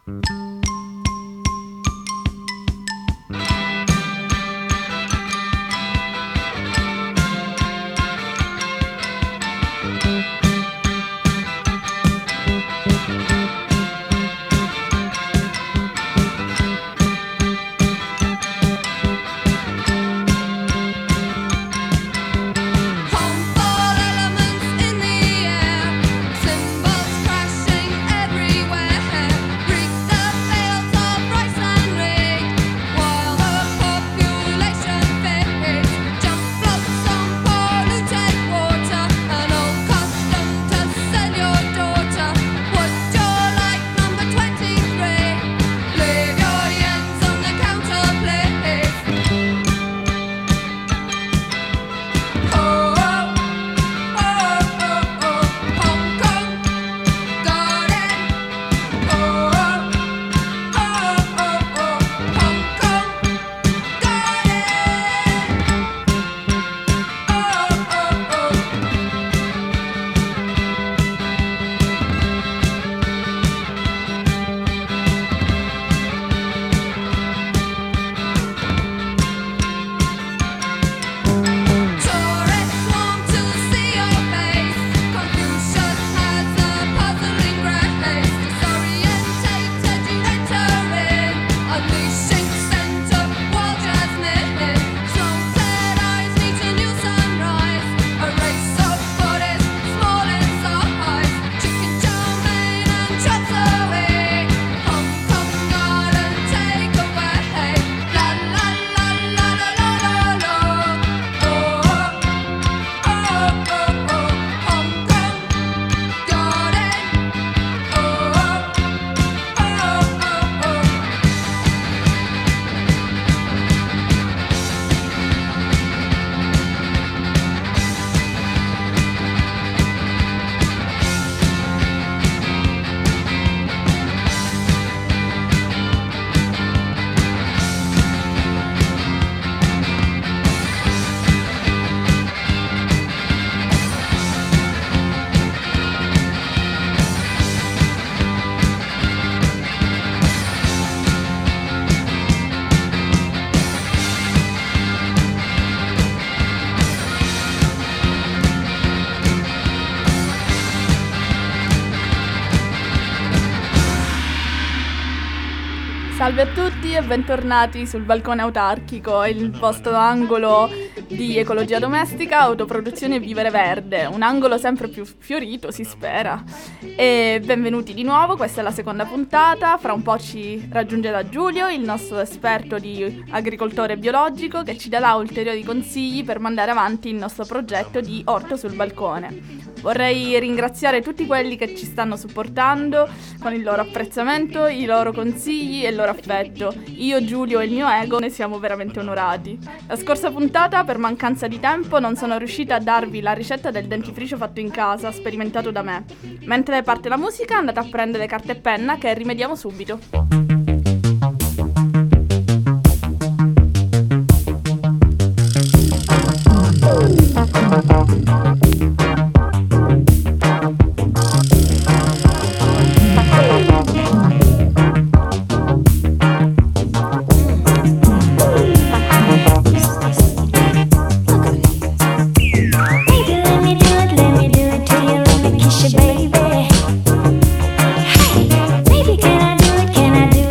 Salve a tutti e bentornati sul Balcone Autarchico, il vostro angolo di ecologia domestica, autoproduzione e vivere verde, un angolo sempre più fiorito, si spera. E benvenuti di nuovo, questa è la seconda puntata, fra un po' ci raggiungerà Giulio, il nostro esperto di agricoltore biologico, che ci darà ulteriori consigli per mandare avanti il nostro progetto di orto sul balcone. Vorrei ringraziare tutti quelli che ci stanno supportando con il loro apprezzamento, i loro consigli e il loro affetto. Io, Giulio e il mio ego ne siamo veramente onorati. La scorsa puntata, per mancanza di tempo, non sono riuscita a darvi la ricetta del dentifricio fatto in casa, sperimentato da me. Mentre parte la musica, andate a prendere carta e penna che rimediamo subito. Baby, can I do it? Can I do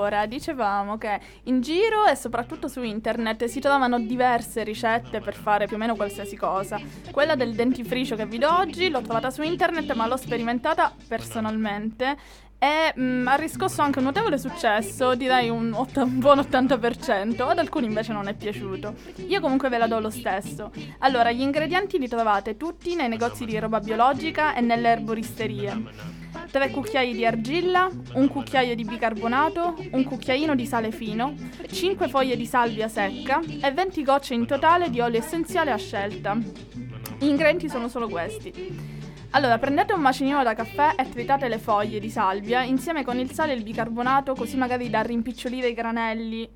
Allora, dicevamo che in giro e soprattutto su internet si trovano diverse ricette per fare più o meno qualsiasi cosa. Quella del dentifricio che vi do oggi l'ho trovata su internet, ma l'ho sperimentata personalmente e ha riscosso anche un notevole successo, direi un buon 80%, ad alcuni invece non è piaciuto. Io comunque ve la do lo stesso. Allora, gli ingredienti li trovate tutti nei negozi di roba biologica e nelle erboristerie. 3 cucchiai di argilla, un cucchiaio di bicarbonato, un cucchiaino di sale fino, 5 foglie di salvia secca e 20 gocce in totale di olio essenziale a scelta. Gli ingredienti sono solo questi. Allora, prendete un macinino da caffè e tritate le foglie di salvia insieme con il sale e il bicarbonato, così magari da rimpicciolire i granelli.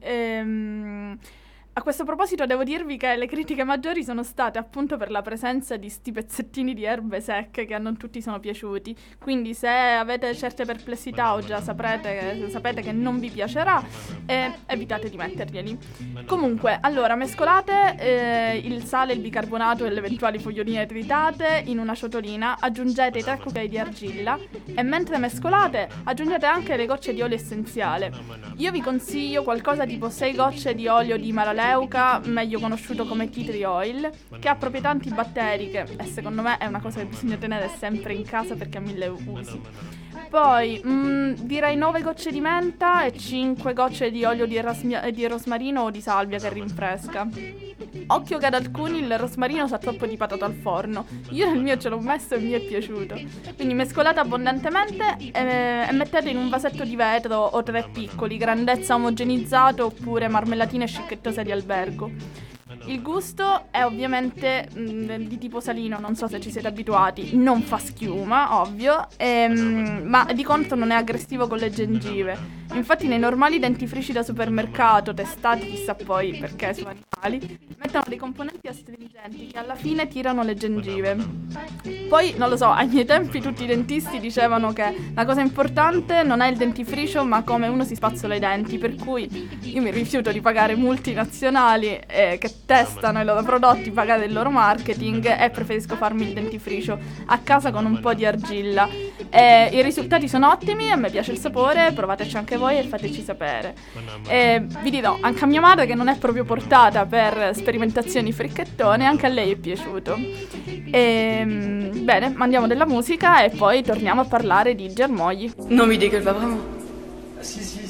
A questo proposito devo dirvi che le critiche maggiori sono state appunto per la presenza di sti pezzettini di erbe secche che a non tutti sono piaciuti, quindi se avete certe perplessità o già sapete che non vi piacerà, evitate di metterglieli. Comunque, allora, mescolate il sale, il bicarbonato e le eventuali foglioline tritate in una ciotolina, aggiungete i 3 cucchiai di argilla e mentre mescolate aggiungete anche le gocce di olio essenziale. Io vi consiglio qualcosa tipo 6 gocce di olio di Malaleuca, meglio conosciuto come tea tree oil, che ha proprietà antibatteriche e secondo me è una cosa che bisogna tenere sempre in casa perché ha 1000 usi. Poi direi 9 gocce di menta e 5 gocce di olio di rosmarino o di salvia che rinfresca. Occhio che ad alcuni il rosmarino sa troppo di patata al forno. Io nel mio ce l'ho messo e mi è piaciuto. Quindi mescolate abbondantemente e mettete in un vasetto di vetro o 3 piccoli, grandezza omogenizzato oppure marmellatine scicchettose di albergo. Il gusto è ovviamente di tipo salino, non so se ci siete abituati, non fa schiuma, ovvio, ma di contro non è aggressivo con le gengive. Infatti nei normali dentifrici da supermercato, testati chissà poi perché su animali, mettono dei componenti astringenti che alla fine tirano le gengive. Poi, non lo so, ai miei tempi tutti i dentisti dicevano che la cosa importante non è il dentifricio ma come uno si spazzola i denti, per cui io mi rifiuto di pagare multinazionali che testano i loro prodotti, pagare il loro marketing e preferisco farmi il dentifricio a casa con un po' di argilla. I risultati sono ottimi, a me piace il sapore, provateci anche voi e fateci sapere. Vi dirò, anche a mia madre che non è proprio portata per sperimentazioni fricchettone, anche a lei è piaciuto. Bene, mandiamo della musica e poi torniamo a parlare di germogli. Non mi dica, va vraiment. Ah si si.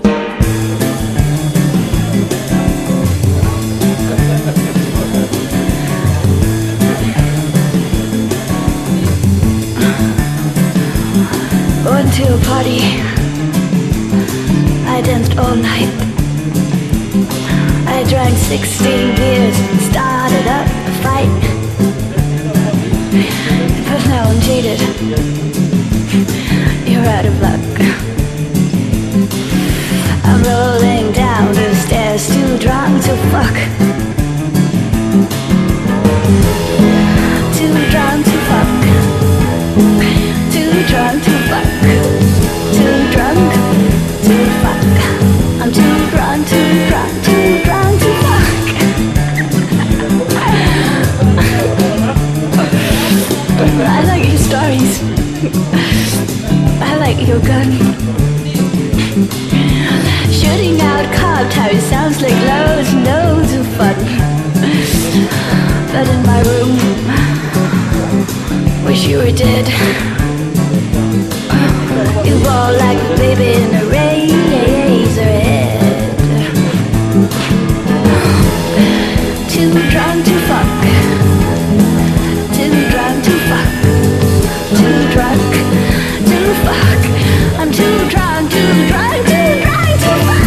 Went to a party, I danced all night. I drank 16 beers, started up a fight. But now I'm jaded, you're out of luck. I'm rolling down the stairs, too drunk to fuck. Too drunk to fuck. Too drunk to fuck. Too drunk to fuck. I'm too drunk, too drunk, too drunk to fuck. I like your stories. I like your gun. Shooting out cob towers sounds like loads and loads of fun. But in my room, wish you were dead. You roll like a baby in a razor head. Too drunk to fuck. Too drunk to fuck. Too drunk to fuck. I'm too drunk, too drunk, too drunk to fuck.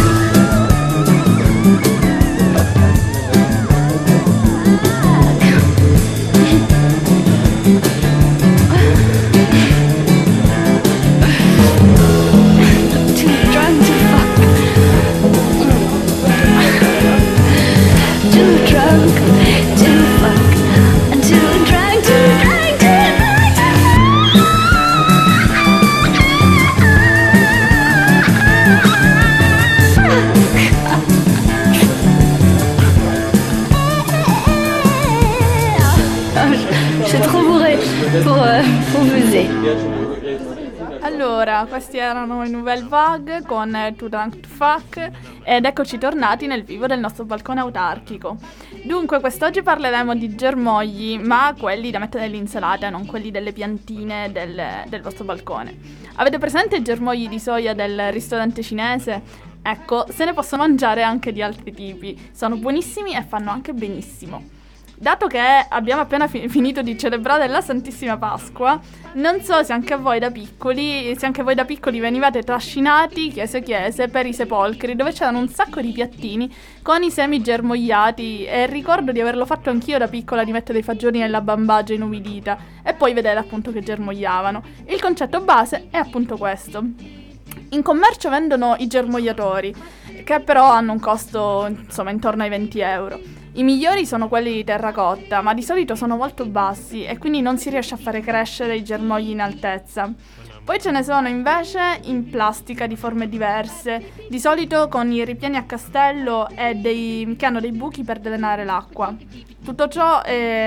Allora, questi erano i Nouvelle Vague con Too Drunk to Fuck ed eccoci tornati nel vivo del nostro balcone autarchico. Dunque, quest'oggi parleremo di germogli, ma quelli da mettere nell'insalata, non quelli delle piantine del vostro balcone. Avete presente i germogli di soia del ristorante cinese? Ecco, se ne possono mangiare anche di altri tipi. Sono buonissimi e fanno anche benissimo. Dato che abbiamo appena finito di celebrare la Santissima Pasqua, non so se anche voi da piccoli venivate trascinati chiese per i sepolcri, dove c'erano un sacco di piattini con i semi germogliati, e ricordo di averlo fatto anch'io da piccola, di mettere i fagioli nella bambagia inumidita e poi vedere appunto che germogliavano. Il concetto base è appunto questo. In commercio vendono i germogliatori, che però hanno un costo insomma intorno ai 20 euro. I migliori sono quelli di terracotta, ma di solito sono molto bassi e quindi non si riesce a fare crescere i germogli in altezza. Poi ce ne sono invece in plastica di forme diverse, di solito con i ripieni a castello e che hanno dei buchi per drenare l'acqua. Tutto ciò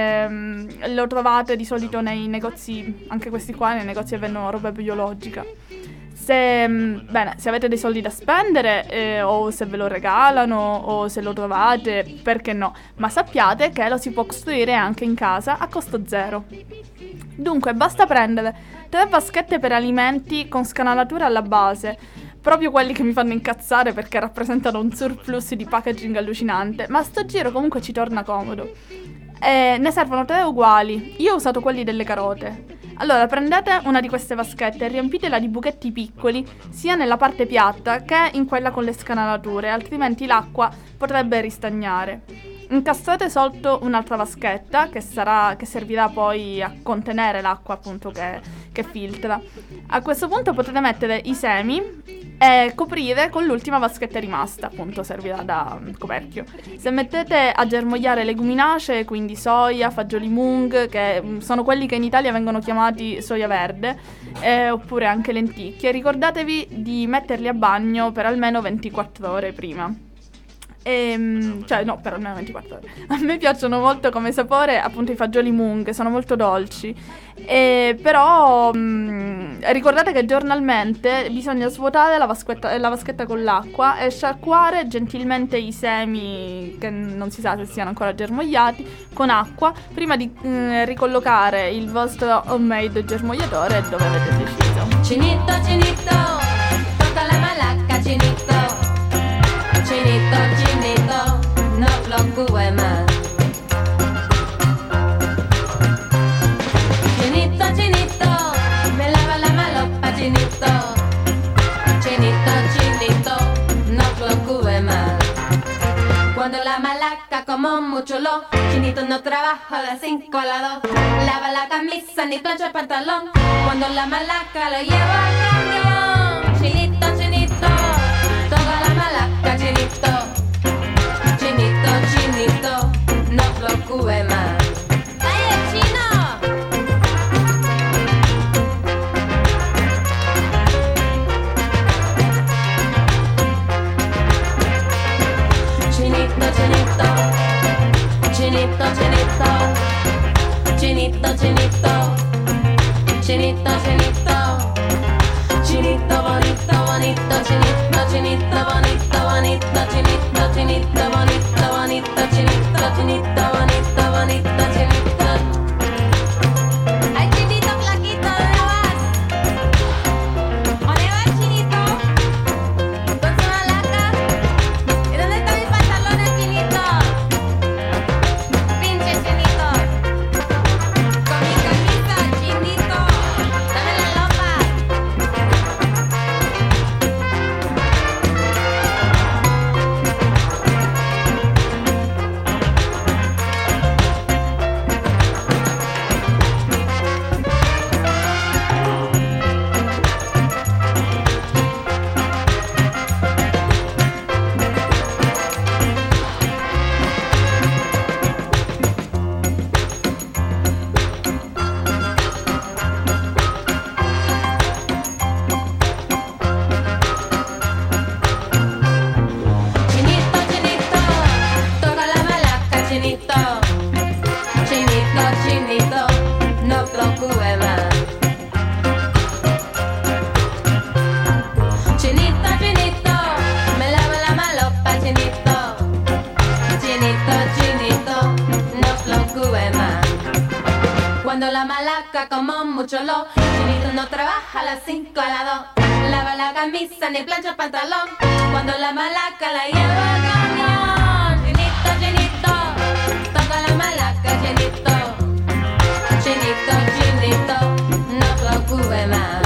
lo trovate di solito nei negozi, anche questi qua, nei negozi che vendono roba biologica. Se avete dei soldi da spendere o se ve lo regalano o se lo trovate, perché no? Ma sappiate che lo si può costruire anche in casa a costo zero. Dunque basta prendere 3 vaschette per alimenti con scanalatura alla base, proprio quelli che mi fanno incazzare perché rappresentano un surplus di packaging allucinante, ma sto giro comunque ci torna comodo. Ne servono 3 uguali, io ho usato quelli delle carote. Allora prendete una di queste vaschette e riempitela di buchetti piccoli sia nella parte piatta che in quella con le scanalature, altrimenti l'acqua potrebbe ristagnare. Incastrate sotto un'altra vaschetta che servirà poi a contenere l'acqua appunto che filtra. A questo punto potete mettere i semi e coprire con l'ultima vaschetta rimasta, appunto servirà da coperchio. Se mettete a germogliare leguminacee, quindi soia, fagioli mung, che sono quelli che in Italia vengono chiamati soia verde, oppure anche lenticchie, ricordatevi di metterli a bagno per almeno 24 ore prima. Per almeno 24 ore. A me piacciono molto come sapore appunto i fagioli mung, sono molto dolci. Però ricordate che giornalmente bisogna svuotare la vaschetta con l'acqua e sciacquare gentilmente i semi, che non si sa se siano ancora germogliati, con acqua prima di ricollocare il vostro homemade germogliatore dove avete deciso. Chinito, chinito, tocca la malacca, chinito. Chinito, chinito, no lo cues más. Chinito, chinito, me lava la malopa, chinito. Chinito, chinito, no lo cues más. Cuando la malaca como mucho lo, chinito no trabaja de 5 a las 2. Lava la camisa ni plancha el pantalón. Cuando la malaca lo lleva al camión. Chinito, chinito, toda la malaca, chinito. Chinito, chinito, no preocupe más. ¡Ay, chino! Chinito, chinito, chinito, chinito, chinito, chinito, chinito, chinito, chinito bonito, bonito, chinito, chinito bonito, bonito, chinito, chinito bonito, bonito, chinito, chinito bonito, bonito, chinito. Ay, chinito flaquito, ¿dónde vas? ¿Dónde vas, chinito? ¿Con su malaca? ¿Y dónde están mis pantalones, chinito? Pinche chinito. Con mi camisa, chinito. Dame la lopa. malaca como mucho lo. Chinito no trabaja a las 5 a las 2. Lava la camisa ni plancha el pantalón. Cuando la malaca la lleva al camión. Chinito, chinito, toca la malaca, chinito. Chinito, chinito, no preocupe más.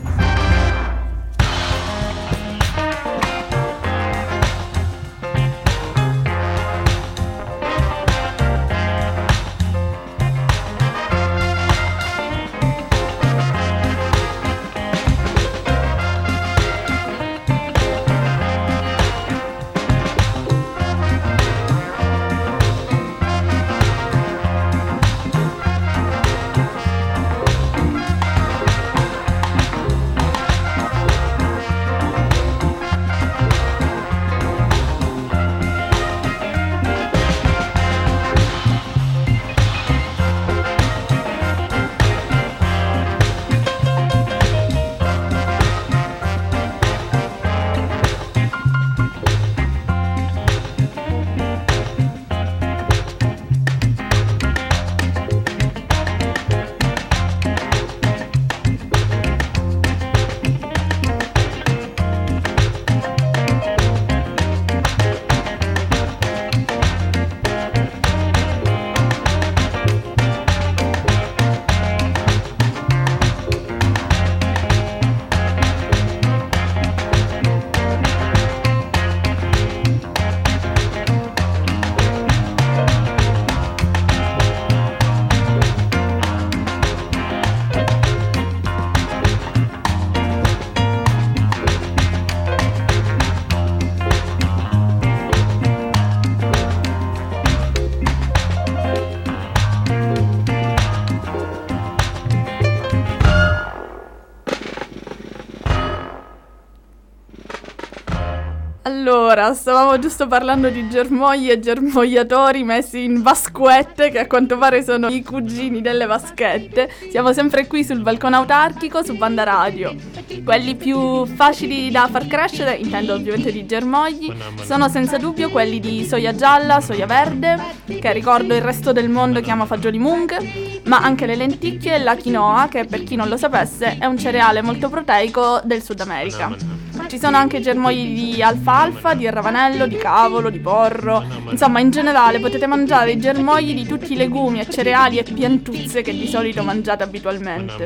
Allora, stavamo giusto parlando di germogli e germogliatori messi in vaschette, che a quanto pare sono i cugini delle vaschette. Siamo sempre qui sul balcone autarchico su Banda Radio. Quelli più facili da far crescere, intendo ovviamente di germogli, sono senza dubbio quelli di soia gialla, soia verde, che ricordo il resto del mondo chiama fagioli mung, ma anche le lenticchie e la quinoa, che per chi non lo sapesse è un cereale molto proteico del Sud America. Ci sono anche germogli di alfalfa, di ravanello, di cavolo, di porro. Insomma, in generale potete mangiare i germogli di tutti i legumi e cereali e piantuzze che di solito mangiate abitualmente.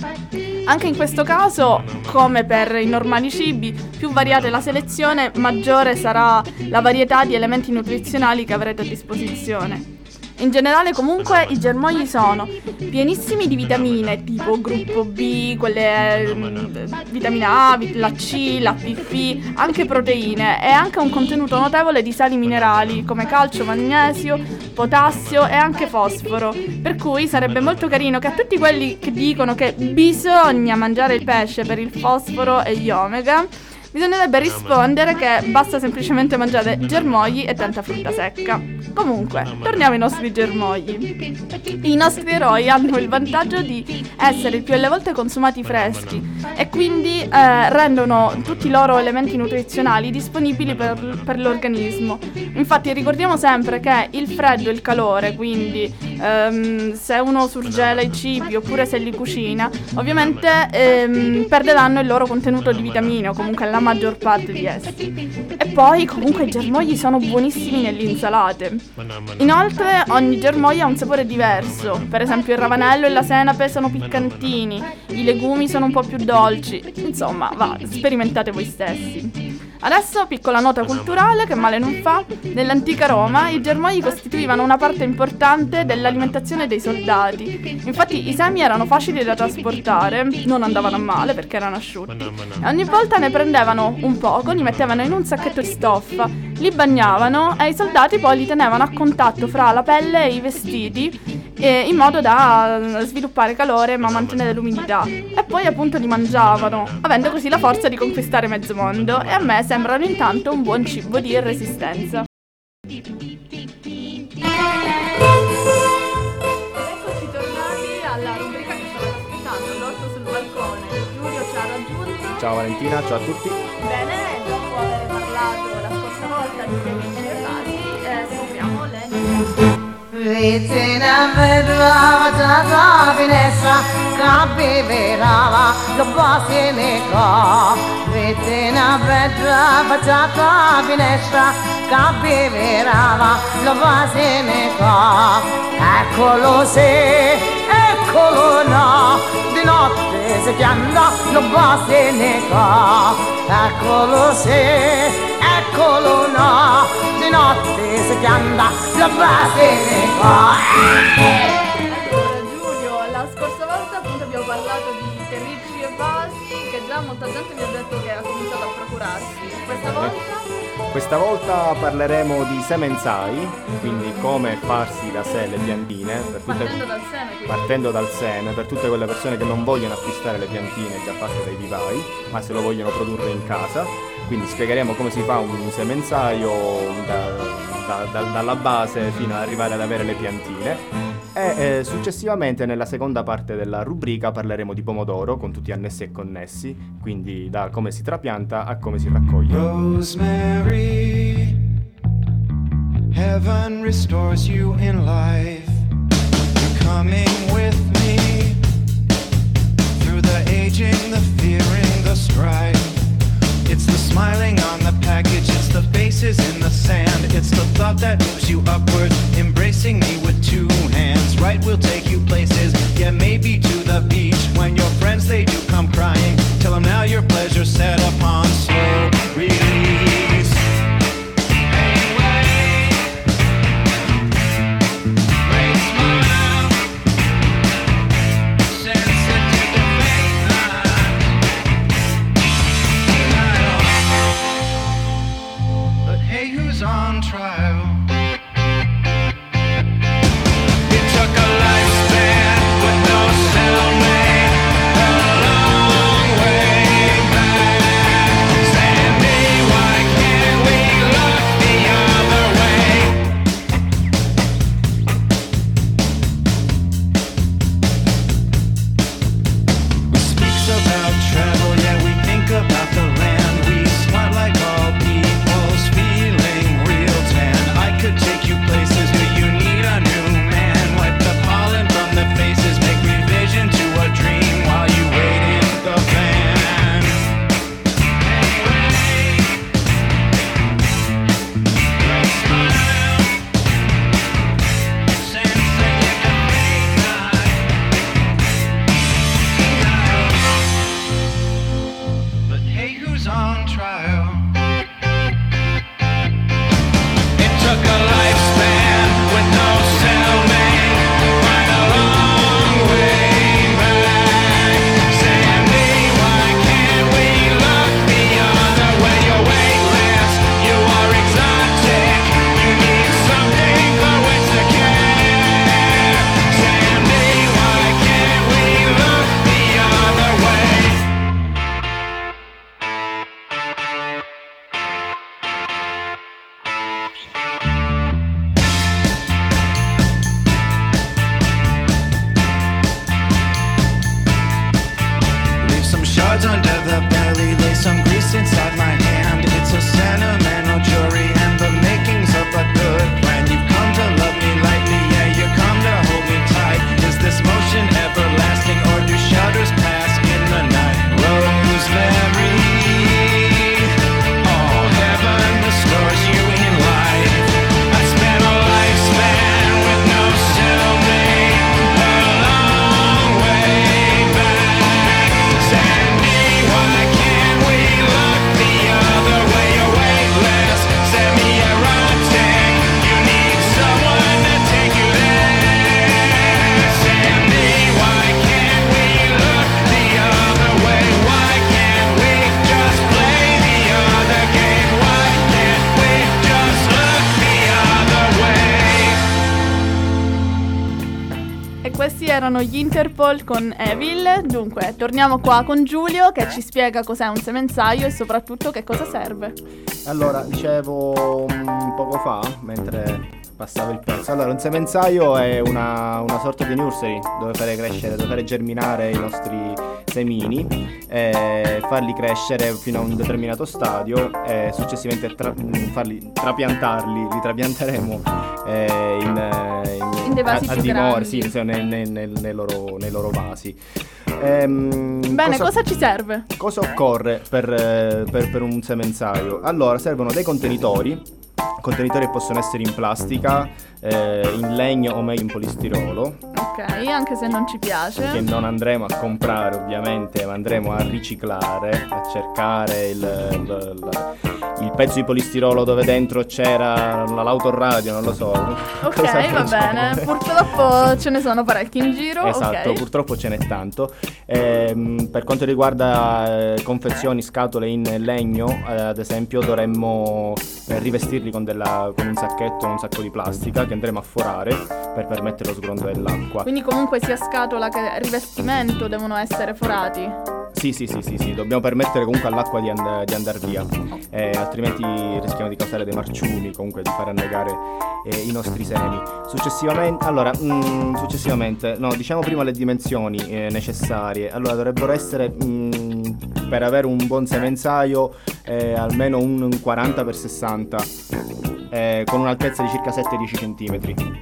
Anche in questo caso, come per i normali cibi, più variata è la selezione, maggiore sarà la varietà di elementi nutrizionali che avrete a disposizione. In generale comunque i germogli sono pienissimi di vitamine tipo gruppo B, quelle vitamina A, la C, la PP, anche proteine e anche un contenuto notevole di sali minerali come calcio, magnesio, potassio e anche fosforo. Per cui sarebbe molto carino che a tutti quelli che dicono che bisogna mangiare il pesce per il fosforo e gli omega, bisognerebbe rispondere che basta semplicemente mangiare germogli e tanta frutta secca. Comunque, torniamo ai nostri germogli. I nostri eroi hanno il vantaggio di essere il più delle volte consumati freschi e quindi rendono tutti i loro elementi nutrizionali disponibili per l'organismo. Infatti ricordiamo sempre che il freddo e il calore, quindi se uno surgela i cibi oppure se li cucina, ovviamente perderanno il loro contenuto di vitamine o comunque la maggior parte di essi. E poi comunque i germogli sono buonissimi nelle insalate. Inoltre ogni germoglio ha un sapore diverso. Per esempio il ravanello e la senape sono piccantini, i legumi sono un po' più dolci. Insomma, sperimentate voi stessi. Adesso piccola nota culturale che male non fa. Nell'antica Roma i germogli costituivano una parte importante dell'alimentazione dei soldati. Infatti i semi erano facili da trasportare, non andavano a male perché erano asciutti, e ogni volta ne prendevano un poco, li mettevano in un sacchetto di stoffa, li bagnavano e i soldati poi li tenevano a contatto fra la pelle e i vestiti in modo da sviluppare calore ma mantenere l'umidità, e poi appunto li mangiavano, avendo così la forza di conquistare mezzo mondo, e a me sembrano intanto un buon cibo di resistenza. Eccoci tornati alla rubrica che stavate aspettando, l'orto sul balcone. Giulio ci ha raggiunto. Ciao Valentina, ciao a tutti. Bene, dopo aver parlato la scorsa volta di amici e vasi, scopriamo le novità. Vicina vedrava da finestra, capivava lo basinica. Vicina vedrava da finestra, capivava lo basinica. Eccolo sì, eccolo no, di notte si pianta lo basinica. Eccolo sì, eccolo no, di notte si pianta lo basinica. Allora Giulio, la scorsa volta appunto abbiamo parlato di terricci e vasi che già molta gente mi ha detto che ha cominciato a procurarsi. Questa volta parleremo di semenzai, quindi come farsi da sé le piantine partendo dal seme per tutte quelle persone che non vogliono acquistare le piantine già fatte dai vivai, ma se lo vogliono produrre in casa. Quindi spiegheremo come si fa un semenzaio dalla base fino ad arrivare ad avere le piantine. E successivamente nella seconda parte della rubrica parleremo di pomodoro con tutti annessi e connessi, quindi da come si trapianta a come si raccoglie. Rosemary, heaven restores you in life. You're coming with me through the aging, the fearing, the strife. It's the smiling on the package, it's the faces in the sand, it's the thought that moves you upward, embracing me with two hands. Right, we'll take you places, yeah, maybe to the beach. When your friends, they do come crying, tell them now your pleasure's set upon slow release. On trial. It took a lifespan with no cellmate, a long way back. Sandy, why can't we look the other way? We speak about travel, yeah, we think about the land. We smart like all people's feeling. Could take you places, do you need a new man? Wipe the pollen from the faces, make revision to a dream while you wait in the van. Great smile, sensing you can make night. But hey, who's on trial? Took a lifespan with no cellmate, quite a long way back. Sandy, why can't we look the other way? You're weightless, you are exotic, you need something for which to care. Sandy, why can't we look the other way? Shards under the belly, lay some grease inside my hand. It's a sentimental jury and the makings of a good plan. You've come to love me lightly, yeah, you come to hold me tight. Is this motion everlasting or do shudders pass in the night? Rosemary, oh, heaven restores you in life. I spent a lifespan with no cellmate, a long way back. Sandy, why can't we look the other way? You're weightless, semi-erotic, you need someone to take you there. Sandy, why can't we look the other way? Why can't we just play the other game? Why can't we just look the other way? E questi erano gli Interpol con Evil. Dunque, torniamo qua con Giulio che ci spiega cos'è un semenzaio e soprattutto che cosa serve. Allora, dicevo un poco fa, mentre passavo il pezzo, allora un semenzaio è una sorta di nursery dove fare crescere, dove fare germinare i nostri semini, farli crescere fino a un determinato stadio e successivamente li trapianteremo In dei vasi più grandi. sì, nei loro vasi. Bene, cosa ci serve? Cosa occorre per un semenzaio? Allora, servono dei contenitori che possono essere in plastica, in legno o meglio in polistirolo, Ok, anche se non ci piace. che non andremo a comprare ovviamente, ma andremo a riciclare, a cercare il pezzo di polistirolo dove dentro c'era l'autoradio, non lo so. Ok, va bene. Purtroppo ce ne sono parecchi in giro. Esatto, Ok. purtroppo ce n'è tanto. Per quanto riguarda confezioni, scatole in legno, ad esempio, dovremmo rivestirli con un sacchetto, un sacco di plastica che andremo a forare per permettere lo sgronzo dell'acqua. Quindi comunque sia scatola che rivestimento devono essere forati. Sì, dobbiamo permettere comunque all'acqua di andare via, altrimenti rischiamo di causare dei marciumi, comunque di far annegare i nostri semi. Successivamente, no, diciamo prima le dimensioni necessarie. Allora, dovrebbero essere, per avere un buon semenzaio, almeno un 40x60, con un'altezza di circa 7-10 cm.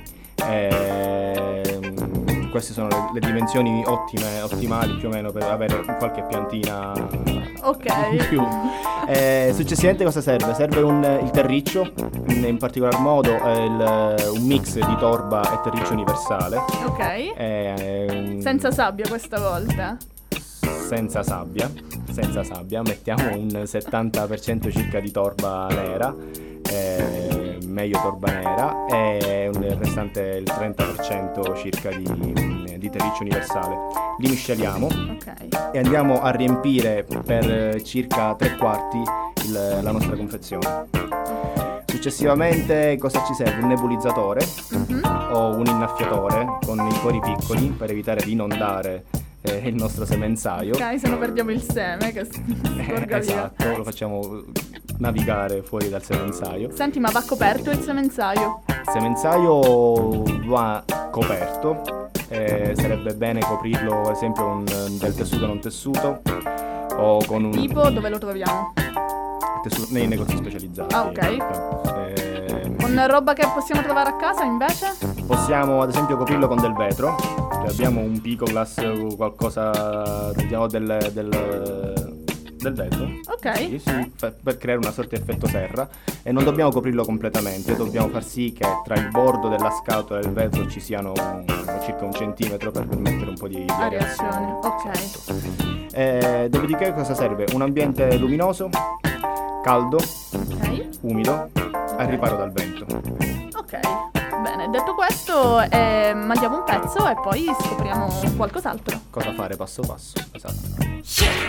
Queste sono le dimensioni ottimali più o meno per avere qualche piantina Ok. in più. Successivamente cosa serve? Serve il terriccio, in particolar modo un mix di torba e terriccio universale. Ok. Senza sabbia questa volta. Senza sabbia, mettiamo un 70% circa di torba nera, meglio torba nera, e il restante il 30% circa di terriccio universale. Li misceliamo Ok. e andiamo a riempire per circa 3/4 la nostra confezione. Successivamente cosa ci serve? Un nebulizzatore o un innaffiatore con i pori piccoli per evitare di inondare il nostro semenzaio. Ok, se no perdiamo il seme che scorga via. Esatto, lo facciamo navigare fuori dal semenzaio. Senti, ma va coperto il semenzaio? Il semenzaio va coperto, sarebbe bene coprirlo ad esempio con del tessuto non tessuto o con un Tipo, dove lo troviamo? tessuto nei negozi specializzati. Ah, ok. Con roba che possiamo trovare a casa invece? Possiamo ad esempio coprirlo con del vetro, cioè abbiamo un Picoglass o qualcosa, diciamo del vetro. Ok. Sì, per creare una sorta di effetto serra, e non dobbiamo coprirlo completamente, dobbiamo far sì che tra il bordo della scatola e il vetro ci siano circa 1 centimetro per permettere un po' di Areazione. Ok. Esatto. Dopodiché cosa serve? Un ambiente luminoso, caldo, Ok. umido, al riparo dal vento. Ok. Bene, detto questo, mandiamo un pezzo e poi scopriamo qualcos'altro. Cosa fare passo passo? Esatto.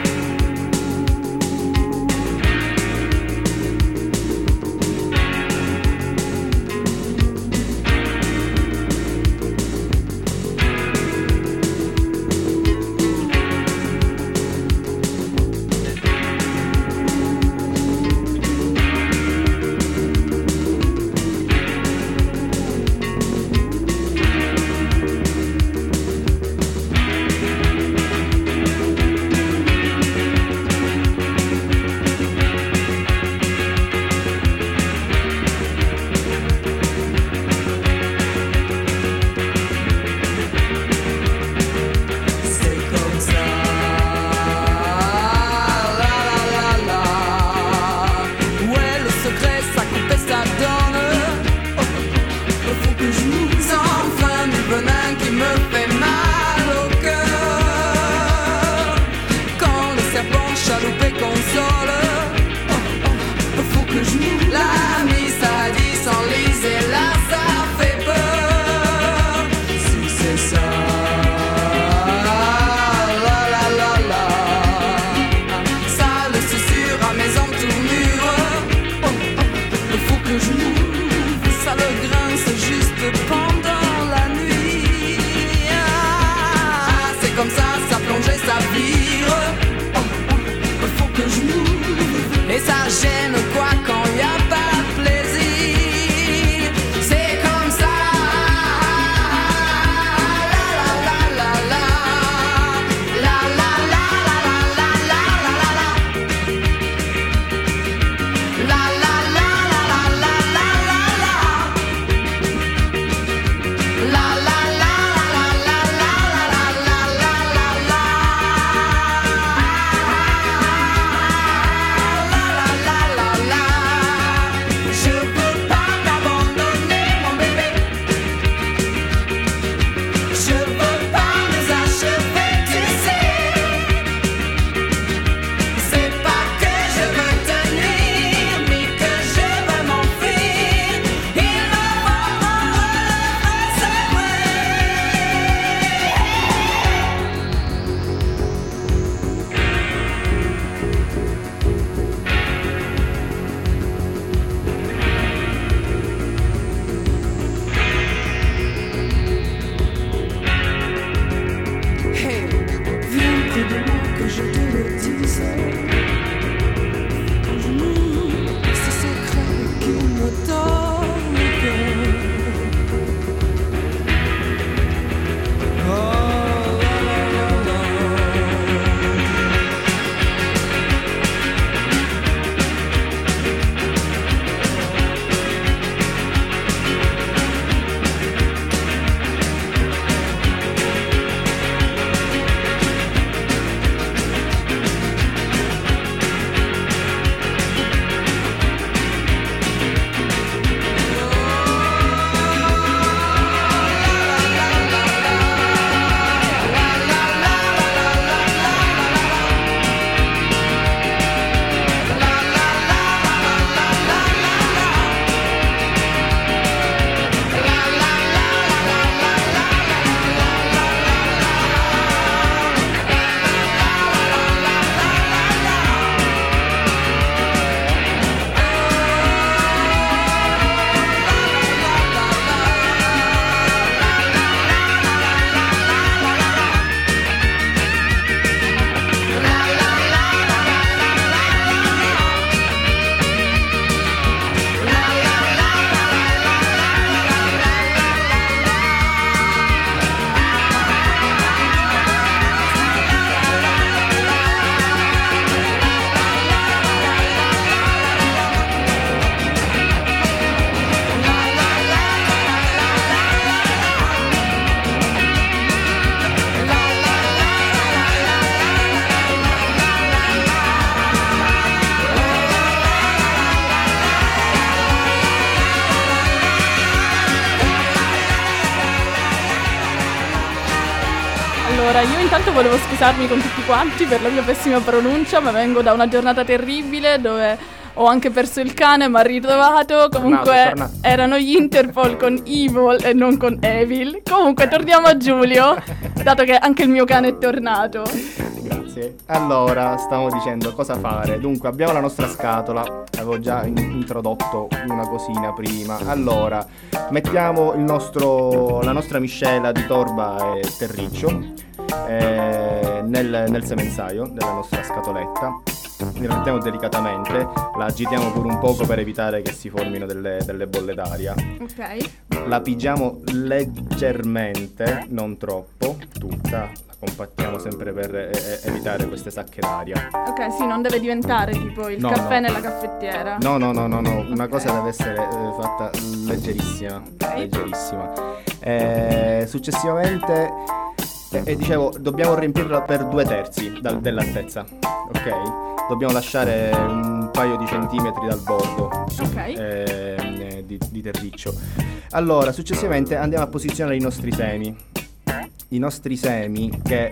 Allora, io intanto volevo scusarmi con tutti quanti per la mia pessima pronuncia, ma vengo da una giornata terribile dove ho anche perso il cane, ma ritrovato. Comunque tornato. erano gli Interpol con Evil e non con Evil. Comunque torniamo a Giulio, dato che anche il mio cane è tornato. Grazie. Allora, stavo dicendo cosa fare. Dunque, abbiamo la nostra scatola. Avevo già introdotto una cosina prima. Allora, mettiamo la nostra miscela di torba e terriccio nel semenzaio della nostra scatoletta. La mettiamo delicatamente, la agitiamo pure un poco per evitare che si formino delle bolle d'aria. Ok. La pigiamo leggermente, non troppo, tutta, la compattiamo sempre per evitare queste sacche d'aria. Ok, sì, non deve diventare tipo il No, caffè no. nella caffettiera. No, una cosa deve essere fatta leggerissima, Ok. leggerissima. Successivamente, dicevo, dobbiamo riempirla per 2/3 dell'altezza, ok? Dobbiamo lasciare un paio di centimetri dal bordo Ok. di terriccio. Allora, successivamente andiamo a posizionare i nostri semi. I nostri semi che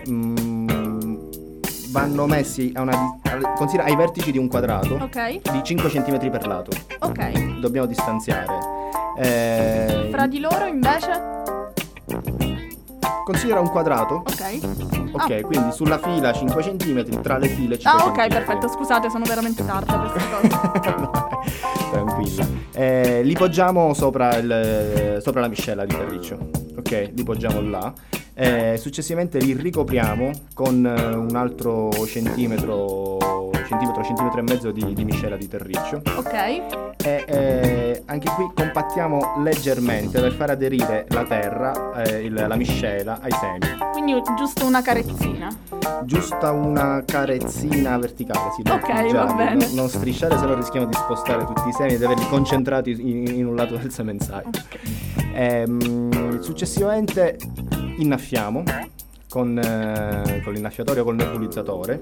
vanno messi considera ai vertici di un quadrato Ok. di 5 cm per lato. Ok. Dobbiamo distanziare. Fra di loro invece? Considera un quadrato. Ok. Ok, quindi sulla fila 5 cm, tra le file 5 Ah, ok, centimetri. perfetto. Scusate, sono veramente tarda per questa cosa. Tranquilla. Li poggiamo sopra la miscela di terriccio. Ok, li poggiamo là. Successivamente li ricopriamo con un altro centimetro e mezzo di miscela di terriccio. Ok. E anche qui compattiamo leggermente per far aderire la terra, la miscela ai semi. Quindi giusto una carezzina. Giusta una carezzina verticale, sì, Ok, verticale, va bene. non strisciare, se no rischiamo di spostare tutti i semi e di averli concentrati in un lato del semenzaio. Successivamente innaffiamo con l'innaffiatorio o col nebulizzatore.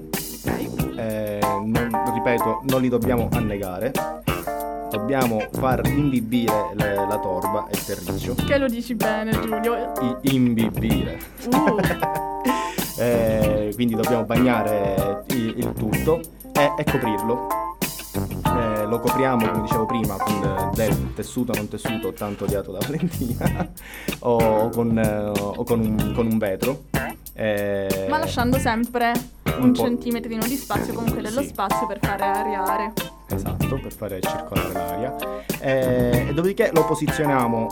Ripeto, non li dobbiamo annegare. Dobbiamo far imbibire la torba e il terriccio. Che lo dici bene, Giulio. Imbibire. Quindi dobbiamo bagnare il tutto e coprirlo. Lo copriamo, come dicevo prima, con del tessuto non tessuto tanto odiato da Valentina o con un vetro. Ma lasciando sempre un un po'. centimetrino di spazio, comunque dello Sì. spazio per fare areare. Esatto, per fare circolare l'aria. E dopodiché lo posizioniamo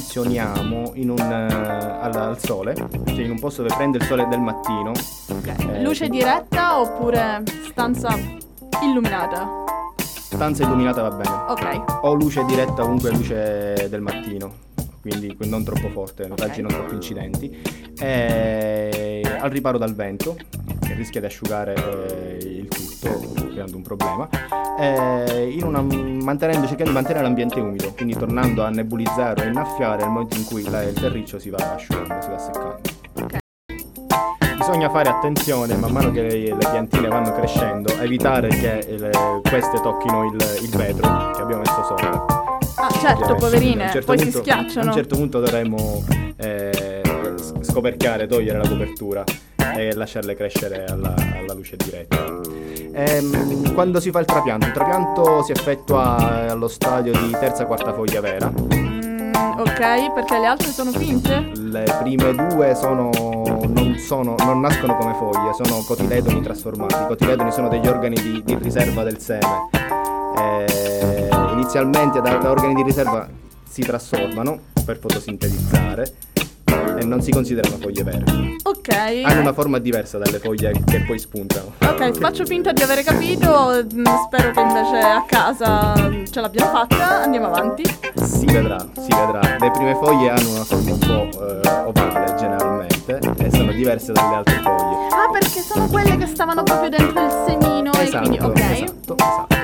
al sole, cioè in un posto dove prende il sole del mattino. Ok. Luce diretta oppure stanza illuminata? Stanza illuminata va bene. Ok. O luce diretta, comunque luce del mattino, quindi non troppo forte, raggi non troppo incidenti. Al riparo dal vento, che rischia di asciugare il tutto, creando un problema. Cercando di mantenere l'ambiente umido, quindi tornando a nebulizzare o innaffiare nel momento in cui il terriccio si va asciugando, si va seccando. Ok. Bisogna fare attenzione man mano che le piantine vanno crescendo, a evitare che queste tocchino il vetro che abbiamo messo sopra. Ah, certo, poverine, A un certo poi si punto- schiacciano. A un certo punto dovremo scoperchiare, togliere la copertura e lasciarle crescere alla luce diretta. Quando si fa il trapianto si effettua allo stadio di terza-quarta foglia vera. Ok, perché le altre sono finte? Le prime due non nascono come foglie, sono cotiledoni trasformati. I cotiledoni sono degli organi di riserva del seme. Inizialmente da organi di riserva si trasformano per fotosintetizzare e non si considerano foglie vere. Ok. Hanno una forma diversa dalle foglie che poi spuntano. Ok, faccio finta di avere capito, spero che invece a casa ce l'abbiamo fatta, andiamo avanti. Si vedrà. Le prime foglie hanno una forma un po' ovale generalmente e sono diverse dalle altre foglie. Ah, perché sono quelle che stavano proprio dentro il semino e quindi ok. Esatto.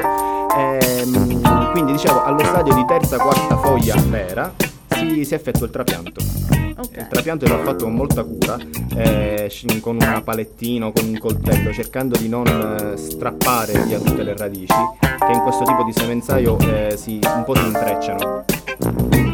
Quindi dicevo, allo stadio di terza-quarta foglia vera si effettua il trapianto. Ok. Il trapianto va fatto con molta cura, con una palettina o con un coltello, cercando di non strappare via tutte le radici, che in questo tipo di semenzaio un po' si intrecciano.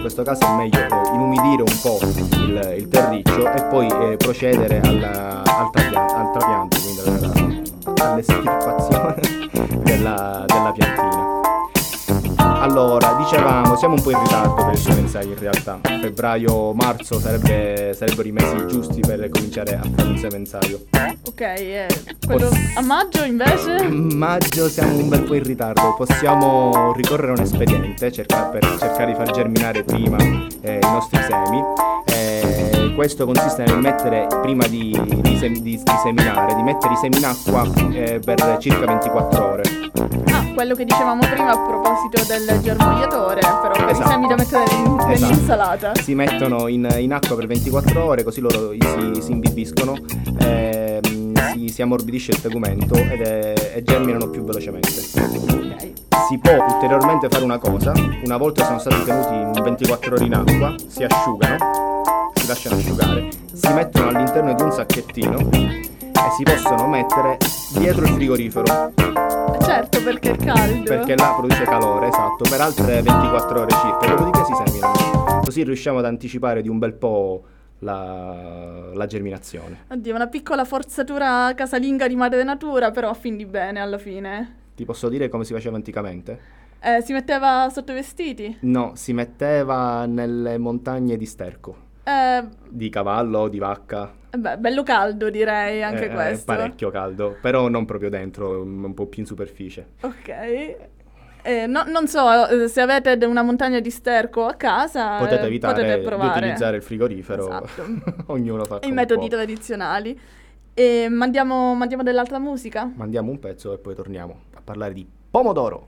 questo caso è meglio inumidire un po' il terriccio e poi procedere al trapianto, quindi all'estirpazione della piantina. Allora, dicevamo, siamo un po' in ritardo per il Semenzai in realtà. Febbraio-marzo sarebbero i mesi giusti per cominciare a fare un semenzaio. Ok, quello a maggio invece? A maggio siamo un bel po' in ritardo. Possiamo ricorrere a un espediente per cercare di far germinare prima i nostri semi. Questo consiste nel mettere, prima di seminare, di mettere i semi in acqua per circa 24 ore. Ah, quello che dicevamo prima a proposito del germogliatore, però per i semi da mettere nell'insalata. Si mettono in acqua per 24 ore, così loro si imbibiscono, si ammorbidisce il tegumento e germinano più velocemente. Ok. Si può ulteriormente fare una cosa: una volta sono stati tenuti 24 ore in acqua, si asciugano, si lasciano asciugare, si mettono all'interno di un sacchettino e si possono mettere dietro il frigorifero. Certo, perché è caldo. Perché là produce calore, esatto, per altre 24 ore circa, dopodiché si seminano. Così riusciamo ad anticipare di un bel po' la germinazione. Oddio, una piccola forzatura casalinga di madre natura, però a fin di bene alla fine. Ti posso dire come si faceva anticamente? Si metteva sotto i vestiti? No, si metteva nelle montagne di sterco. Di cavallo o di vacca. Beh, bello caldo direi anche questo. Parecchio caldo, però non proprio dentro, un po' più in superficie. Ok. Non so, se avete una montagna di sterco a casa, potete evitare potete di provare. utilizzare il frigorifero. Esatto. Ognuno fa come I metodi può. tradizionali. E mandiamo dell'altra musica? Mandiamo un pezzo e poi torniamo a parlare di pomodoro.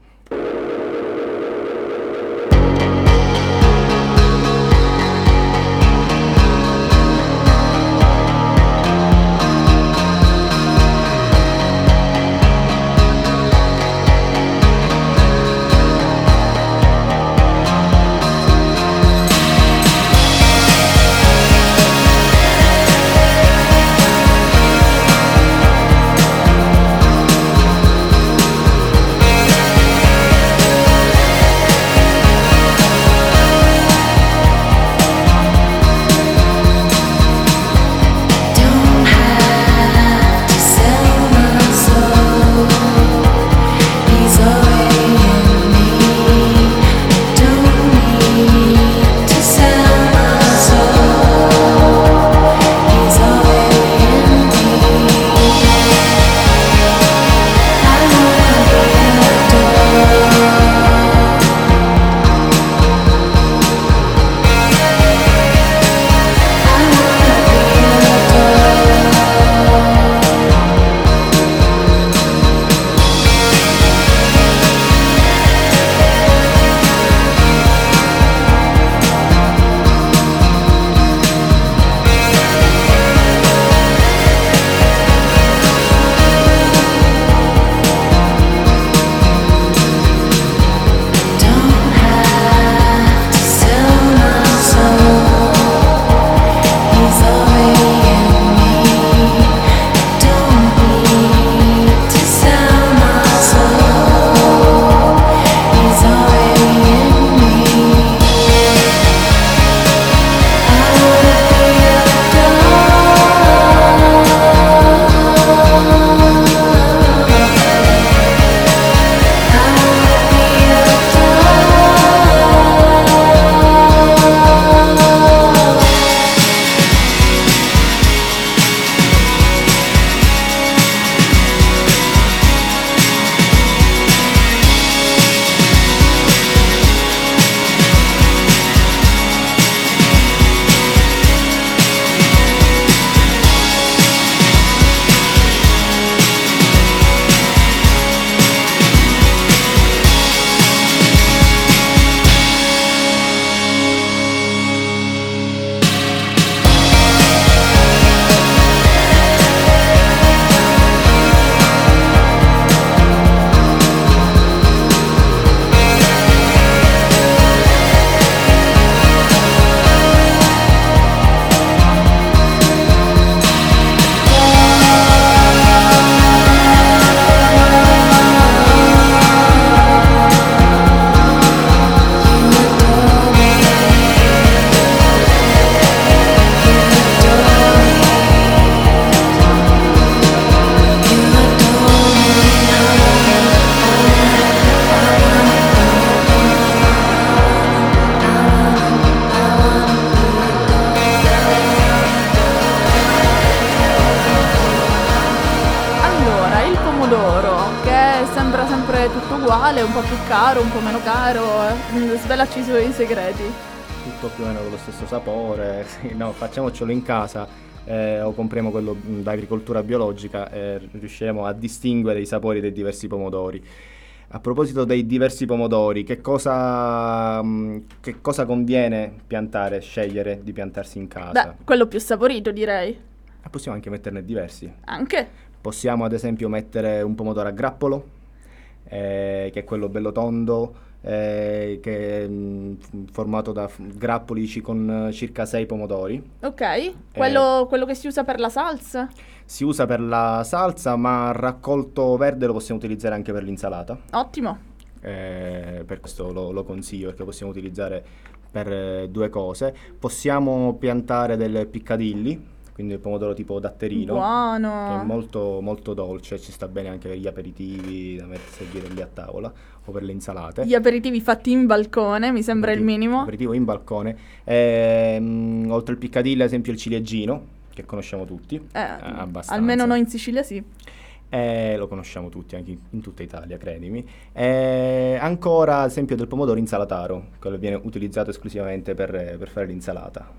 uguale, un po' più caro, un po' meno caro? Svelaci i suoi segreti. Tutto più o meno con lo stesso sapore, sì, no, facciamocelo in casa o compriamo quello d'agricoltura biologica e riusciremo a distinguere i sapori dei diversi pomodori. A proposito dei diversi pomodori, che cosa conviene piantare, scegliere di piantarsi in casa? Beh, quello più saporito direi. Possiamo anche metterne diversi. Anche? Possiamo ad esempio mettere un pomodoro a grappolo, che è quello bello tondo, che è formato da grappoli con circa 6 pomodori. Ok, quello che si usa per la salsa? Si usa per la salsa, ma raccolto verde lo possiamo utilizzare anche per l'insalata. Ottimo. Per questo lo consiglio, perché possiamo utilizzare per due cose. Possiamo piantare del piccadilli, quindi il pomodoro tipo datterino, Buono. che è molto, molto dolce, ci sta bene anche per gli aperitivi, da servire lì a tavola o per le insalate. Gli aperitivi fatti in balcone, mi sembra il minimo. Aperitivo in balcone. Oltre il piccadilly, ad esempio il ciliegino, che conosciamo tutti, abbastanza. Almeno noi in Sicilia sì. Lo conosciamo tutti anche in tutta Italia, credimi. Ancora, ad esempio, del pomodoro insalataro, quello viene utilizzato esclusivamente per fare l'insalata.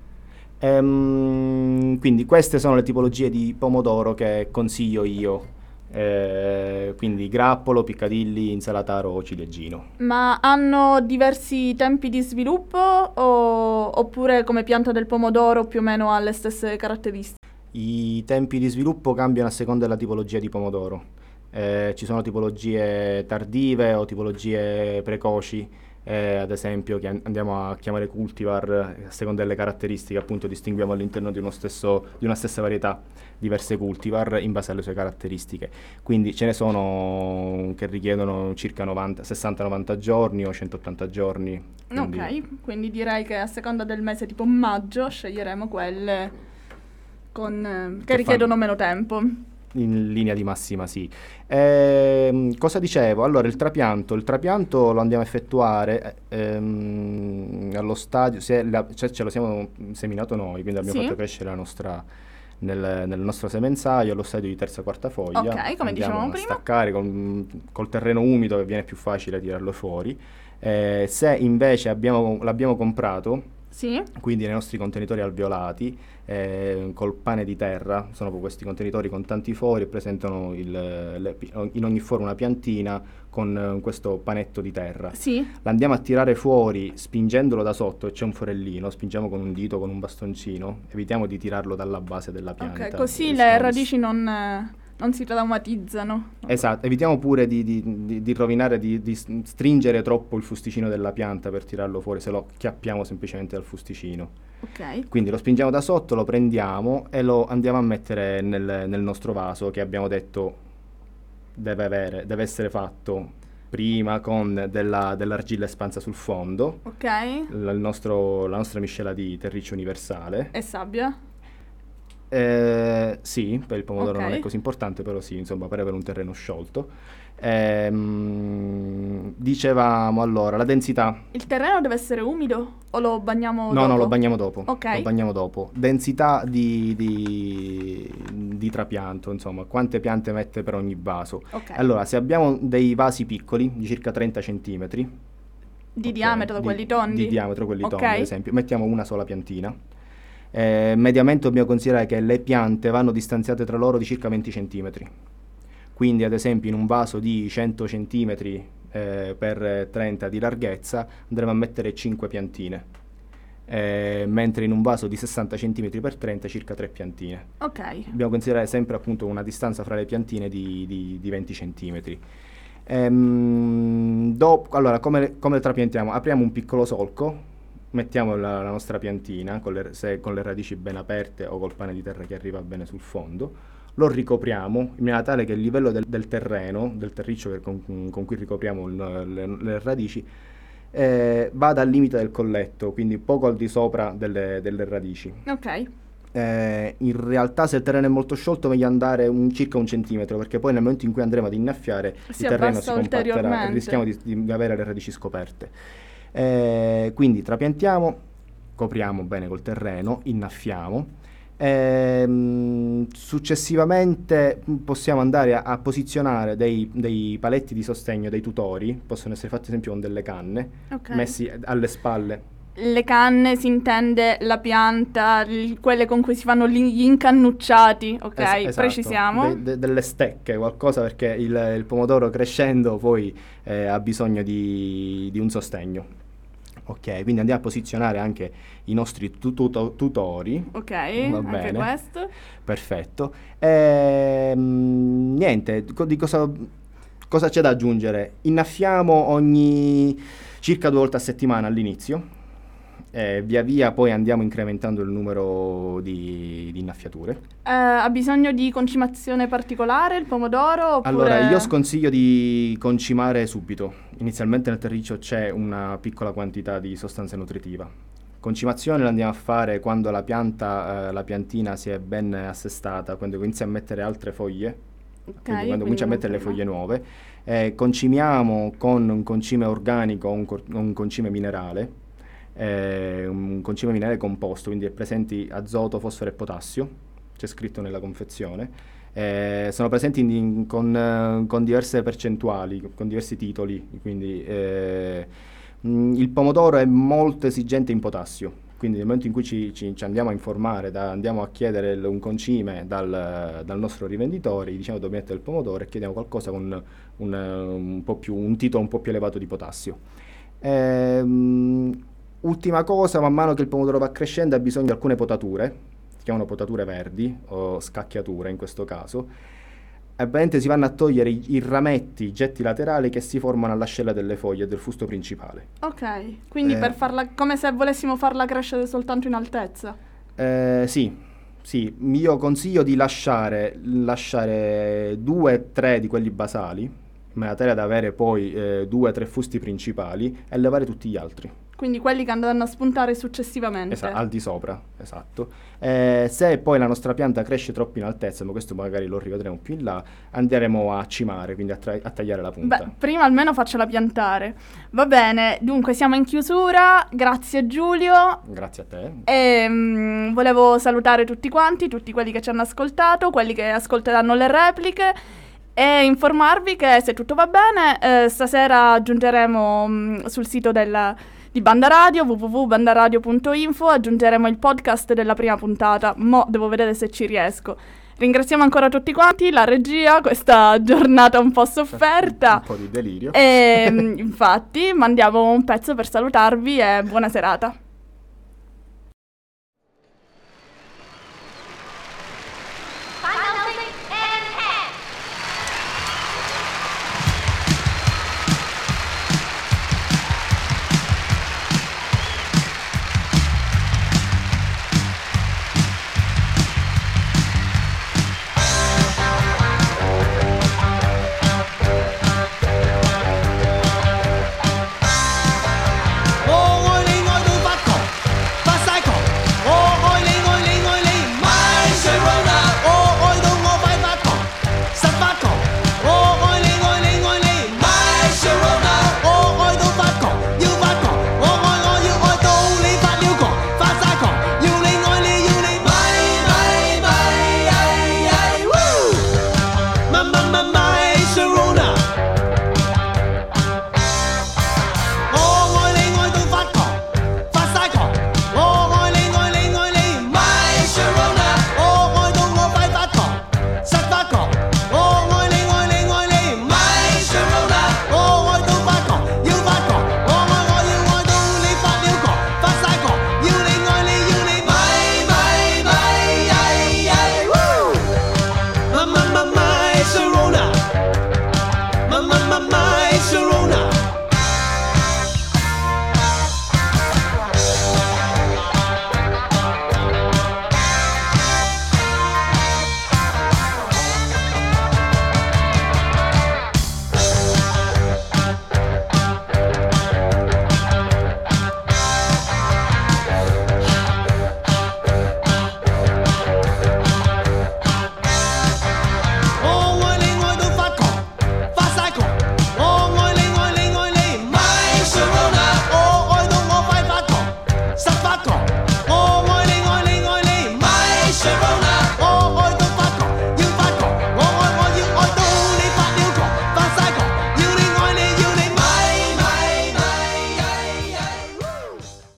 Quindi queste sono le tipologie di pomodoro che consiglio io. Quindi grappolo, piccadilly, insalataro o ciliegino. Ma hanno diversi tempi di sviluppo oppure come pianta del pomodoro più o meno ha le stesse caratteristiche? I tempi di sviluppo cambiano a seconda della tipologia di pomodoro. Ci sono tipologie tardive o tipologie precoci, ad esempio che andiamo a chiamare cultivar, a seconda delle caratteristiche, appunto distinguiamo all'interno di una stessa varietà diverse cultivar in base alle sue caratteristiche. Quindi ce ne sono che richiedono circa 60-90 giorni o 180 giorni. Ok, quindi direi che a seconda del mese tipo maggio sceglieremo quelle che richiedono meno tempo. In linea di massima sì. Cosa dicevo? Allora il trapianto lo andiamo a effettuare allo stadio, ce lo siamo seminato noi, quindi abbiamo fatto crescere nel nostro semenzaio allo stadio di terza quarta foglia. Ok, come dicevamo prima. Staccare col terreno umido, che viene più facile tirarlo fuori. Se invece l'abbiamo comprato, sì, quindi nei nostri contenitori alveolati, col pane di terra, sono questi contenitori con tanti fori e presentano in ogni foro una piantina con questo panetto di terra. Sì. L'andiamo a tirare fuori spingendolo da sotto, e c'è un forellino, spingiamo con un dito, con un bastoncino, evitiamo di tirarlo dalla base della pianta. Ok, così le radici non si traumatizzano. Esatto, evitiamo pure di rovinare, di stringere troppo il fusticino della pianta per tirarlo fuori, se lo chiappiamo semplicemente dal fusticino. Ok. Quindi lo spingiamo da sotto, lo prendiamo e lo andiamo a mettere nel nostro vaso, che abbiamo detto deve essere fatto prima con dell'argilla espansa sul fondo. Ok. La nostra miscela di terriccio universale. E sabbia? Sì, per il pomodoro non è così importante, però sì, insomma, per avere un terreno sciolto. Dicevamo allora, la densità. Il terreno deve essere umido o lo bagniamo dopo? No, lo bagniamo dopo. Ok. Lo bagniamo dopo. Densità di trapianto, insomma, quante piante mette per ogni vaso. Ok. Allora, se abbiamo dei vasi piccoli, di circa 30 centimetri. Di diametro, quelli tondi? Di diametro, quelli Ok. tondi, ad esempio. Mettiamo una sola piantina. Mediamente dobbiamo considerare che le piante vanno distanziate tra loro di circa 20 centimetri. Quindi ad esempio in un vaso di 100 centimetri per 30 di larghezza andremo a mettere 5 piantine, mentre in un vaso di 60 centimetri per 30 circa 3 piantine. Ok. Dobbiamo considerare sempre appunto una distanza fra le piantine di 20 centimetri. Allora, come le trapiantiamo? Apriamo un piccolo solco, mettiamo la nostra piantina con le radici ben aperte o col pane di terra che arriva bene sul fondo, lo ricopriamo in maniera tale che il livello del terreno, del terriccio con cui ricopriamo le radici, vada al limite del colletto, quindi poco al di sopra delle radici. Ok. In realtà se il terreno è molto sciolto meglio andare circa un centimetro, perché poi nel momento in cui andremo ad innaffiare il terreno si compatterà e rischiamo di avere le radici scoperte. Quindi trapiantiamo, copriamo bene col terreno, innaffiamo, Successivamente possiamo andare a posizionare dei paletti di sostegno, dei tutori, possono essere fatti ad esempio con delle canne, Ok. messi alle spalle. Le canne si intende la pianta, quelle con cui si fanno gli incannucciati, ok? Esatto, Precisiamo. delle stecche, qualcosa, perché il pomodoro crescendo poi ha bisogno di un sostegno. Ok, quindi andiamo a posizionare anche i nostri tutori. Ok, Va anche bene. questo. Perfetto. Niente, di cosa c'è da aggiungere? Innaffiamo ogni circa 2 volte a settimana all'inizio. Via via poi andiamo incrementando il numero di innaffiature. Ha bisogno di concimazione particolare il pomodoro? Oppure... Allora, io sconsiglio di concimare subito. Inizialmente nel terriccio c'è una piccola quantità di sostanza nutritiva. Concimazione la andiamo a fare quando la piantina si è ben assestata, quando inizia a mettere altre foglie, Ok, quindi quando comincia a non mettere le prima. foglie nuove. Concimiamo con un concime organico o un concime minerale. Un concime minerale composto, quindi è presenti azoto, fosforo e potassio, c'è scritto nella confezione. Sono presenti con diverse percentuali, con diversi titoli, quindi il pomodoro è molto esigente in potassio, quindi nel momento in cui ci andiamo a informare, andiamo a chiedere un concime dal nostro rivenditore, gli diciamo dove mettere il pomodoro e chiediamo qualcosa con un titolo un po' più elevato di potassio. Ultima cosa, man mano che il pomodoro va crescendo ha bisogno di alcune potature, si chiamano potature verdi o scacchiature in questo caso. Ovviamente si vanno a togliere i rametti, i getti laterali che si formano all'ascella delle foglie del fusto principale. Ok, quindi per farla come se volessimo farla crescere soltanto in altezza. Sì, io consiglio di lasciare 2-3 di quelli basali, in maniera tale da avere poi 2-3 fusti principali e levare tutti gli altri. Quindi quelli che andranno a spuntare successivamente. Al di sopra, esatto. Se poi la nostra pianta cresce troppo in altezza, ma questo magari lo rivedremo più in là, andremo a cimare, quindi a tagliare la punta. Beh, prima almeno faccela piantare. Va bene, dunque siamo in chiusura. Grazie Giulio. Grazie a te. E volevo salutare tutti quanti, tutti quelli che ci hanno ascoltato, quelli che ascolteranno le repliche e informarvi che se tutto va bene stasera aggiungeremo sul sito di Banda Radio, www.bandaradio.info, aggiungeremo il podcast della prima puntata. Mo' devo vedere se ci riesco. Ringraziamo ancora tutti quanti, la regia, questa giornata un po' sofferta. Un po' di delirio. E infatti mandiamo un pezzo per salutarvi e buona serata.